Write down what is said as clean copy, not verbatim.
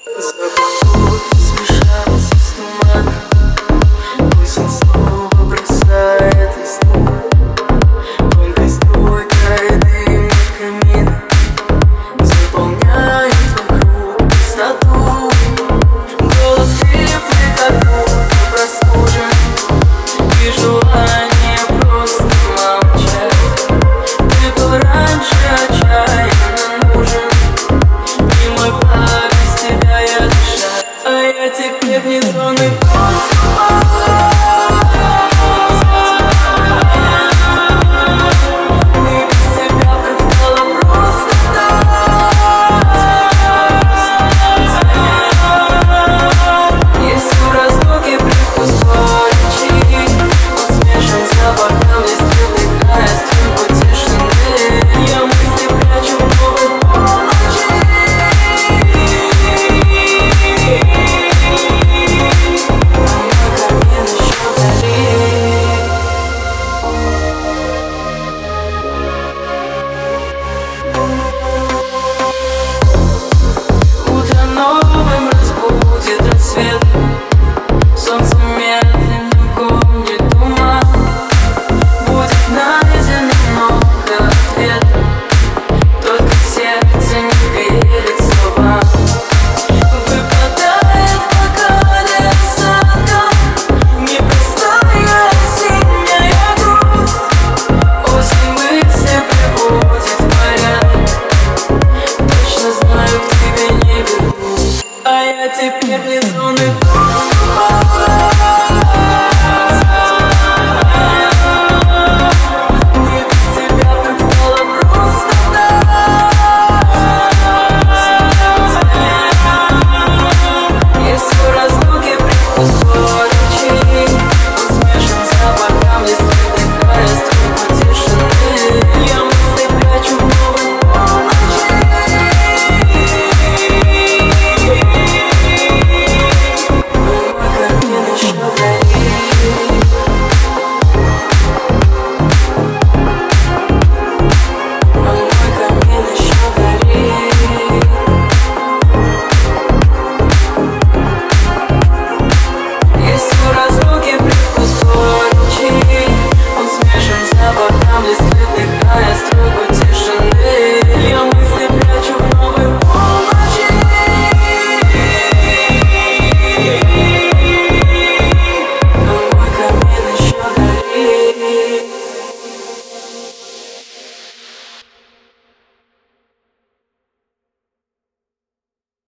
Запах смешался с туманом, пусть он снова бросает весну. Тонкой струйкой дым от камина заполняет вокруг пустоту. Голос хриплый, как будто простужен, и желание просто молчать. Ты был раньше отчаянно нужен, и мой план без тебя я дышать. А я теперь вне зоны доступа. Солнце медленно гонит туман, будет найдено много ответов, только сердце не верит словам. Выпадает бокалы осадком, непростая осенняя грусть. Осень мысли приводит в порядок, точно знаю, к тебе не вернусь. А я теперь вне зоны.